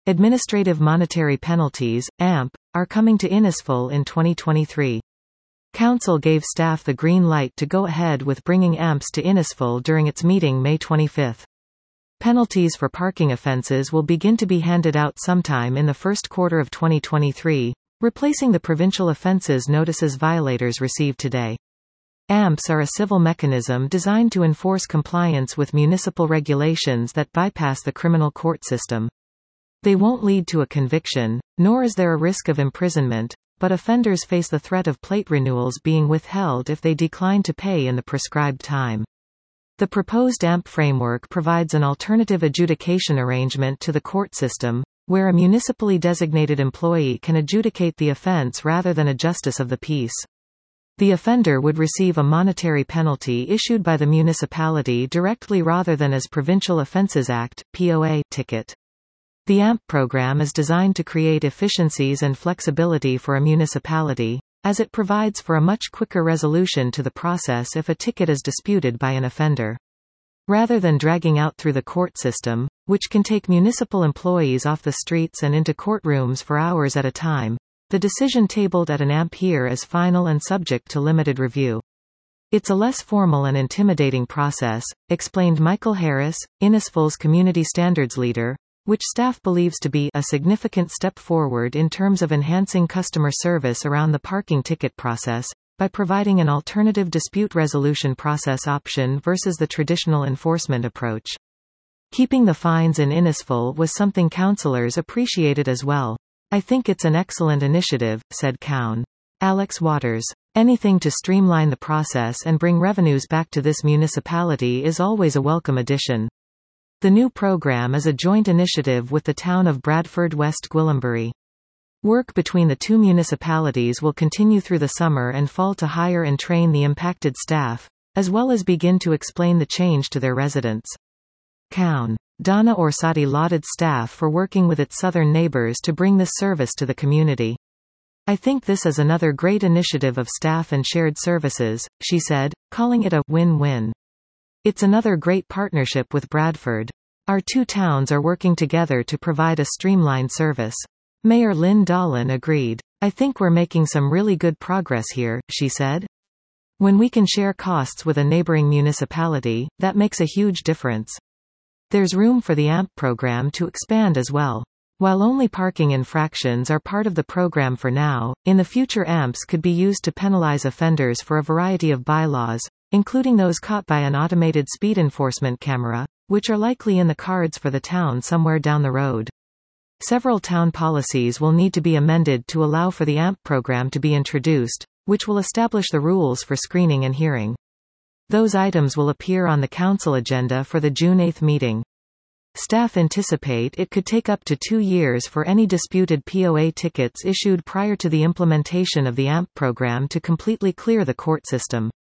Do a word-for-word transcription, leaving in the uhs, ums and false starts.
Administrative monetary penalties, A M P, are coming to Innisfil in twenty twenty-three. Council gave staff the green light to go ahead with bringing A M Ps to Innisfil during its meeting May twenty-fifth. Penalties for parking offences will begin to be handed out sometime in the first quarter of twenty twenty-three, replacing the provincial offences notices violators receive today. A M Ps are a civil mechanism designed to enforce compliance with municipal regulations that bypass the criminal court system. They won't lead to a conviction, nor is there a risk of imprisonment, but offenders face the threat of plate renewals being withheld if they decline to pay in the prescribed time. The proposed A M P framework provides an alternative adjudication arrangement to the court system, where a municipally designated employee can adjudicate the offence rather than a justice of the peace. The offender would receive a monetary penalty issued by the municipality directly rather than as Provincial Offences Act (P O A) ticket. The A M P program is designed to create efficiencies and flexibility for a municipality, as it provides for a much quicker resolution to the process if a ticket is disputed by an offender. Rather than dragging out through the court system, which can take municipal employees off the streets and into courtrooms for hours at a time, the decision tabled at an A M P here is final and subject to limited review. It's a less formal and intimidating process, explained Michael Harris, Innisfil's community standards leader, which staff believes to be a significant step forward in terms of enhancing customer service around the parking ticket process, by providing an alternative dispute resolution process option versus the traditional enforcement approach. Keeping the fines in Innisfil was something councillors appreciated as well. I think it's an excellent initiative, said Cown. Alex Waters. Anything to streamline the process and bring revenues back to this municipality is always a welcome addition. The new program is a joint initiative with the town of Bradford West Gwillimbury. Work between the two municipalities will continue through the summer and fall to hire and train the impacted staff, as well as begin to explain the change to their residents. Cown. Donna Orsatti lauded staff for working with its southern neighbours to bring this service to the community. I think this is another great initiative of staff and shared services, she said, calling it a win-win. It's another great partnership with Bradford. Our two towns are working together to provide a streamlined service. Mayor Lynn Dolan agreed. I think we're making some really good progress here, she said. When we can share costs with a neighboring municipality, that makes a huge difference. There's room for the A M P program to expand as well. While only parking infractions are part of the program for now, in the future A M Ps could be used to penalize offenders for a variety of bylaws, including those caught by an automated speed enforcement camera, which are likely in the cards for the town somewhere down the road. Several town policies will need to be amended to allow for the A M P program to be introduced, which will establish the rules for screening and hearing. Those items will appear on the council agenda for the June eighth meeting. Staff anticipate it could take up to two years for any disputed P O A tickets issued prior to the implementation of the A M P program to completely clear the court system.